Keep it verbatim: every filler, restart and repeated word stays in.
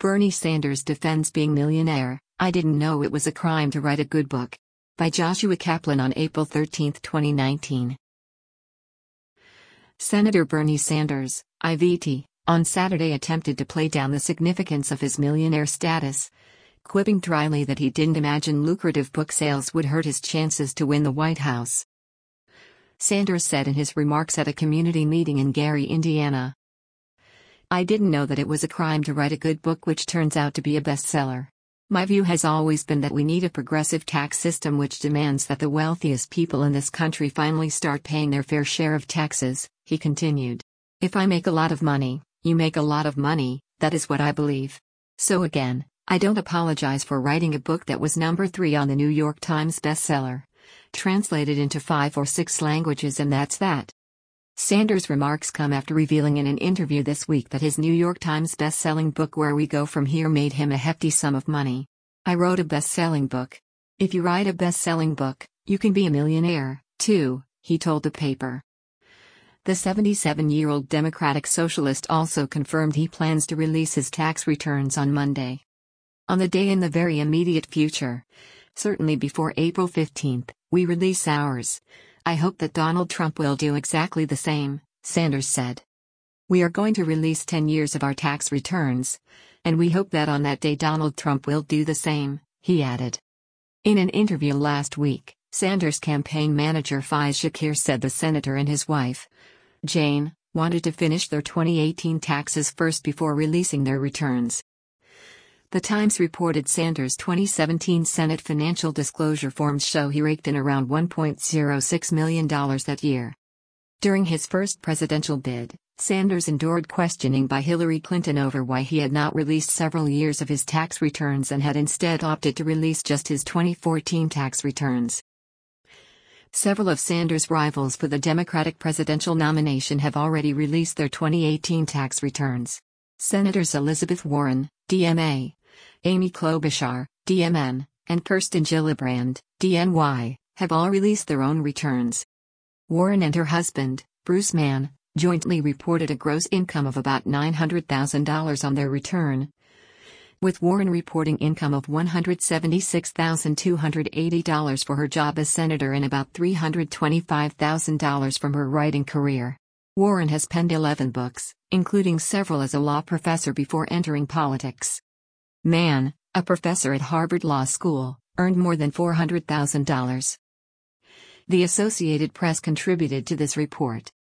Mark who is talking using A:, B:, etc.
A: Bernie Sanders defends being millionaire. I didn't know it was a crime to write a good book. By Joshua Kaplan on April thirteenth, twenty nineteen. Senator Bernie Sanders, I V T, on Saturday attempted to play down the significance of his millionaire status, quipping dryly that he didn't imagine lucrative book sales would hurt his chances to win the White House. Sanders said in his remarks at a community meeting in Gary, Indiana, "I didn't know that it was a crime to write a good book which turns out to be a bestseller. My view has always been that we need a progressive tax system which demands that the wealthiest people in this country finally start paying their fair share of taxes," he continued. "If I make a lot of money, you make a lot of money, that is what I believe. So again, I don't apologize for writing a book that was number three on the New York Times bestseller, translated into five or six languages, and that's that." Sanders' remarks come after revealing in an interview this week that his New York Times best-selling book Where We Go From Here made him a hefty sum of money. "I wrote a best-selling book. If you write a best-selling book, you can be a millionaire, too," he told the paper. The seventy-seven-year-old Democratic Socialist also confirmed he plans to release his tax returns on Monday. "On the day in the very immediate future, certainly before April fifteenth, we release ours. I hope that Donald Trump will do exactly the same," Sanders said. "We are going to release ten years of our tax returns, and we hope that on that day Donald Trump will do the same," he added. In an interview last week, Sanders' campaign manager Faiz Shakir said the senator and his wife, Jane, wanted to finish their twenty eighteen taxes first before releasing their returns. The Times reported Sanders' twenty seventeen Senate financial disclosure forms show he raked in around one point zero six million dollars that year. During his first presidential bid, Sanders endured questioning by Hillary Clinton over why he had not released several years of his tax returns and had instead opted to release just his twenty fourteen tax returns. Several of Sanders' rivals for the Democratic presidential nomination have already released their twenty eighteen tax returns. Senators Elizabeth Warren, D M A, Amy Klobuchar, D M N, and Kirsten Gillibrand, D N Y, have all released their own returns. Warren and her husband, Bruce Mann, jointly reported a gross income of about nine hundred thousand dollars on their return, with Warren reporting income of one hundred seventy-six thousand two hundred eighty dollars for her job as senator and about three hundred twenty-five thousand dollars from her writing career. Warren has penned eleven books, including several as a law professor before entering politics. Mann, a professor at Harvard Law School, earned more than four hundred thousand dollars. The Associated Press contributed to this report.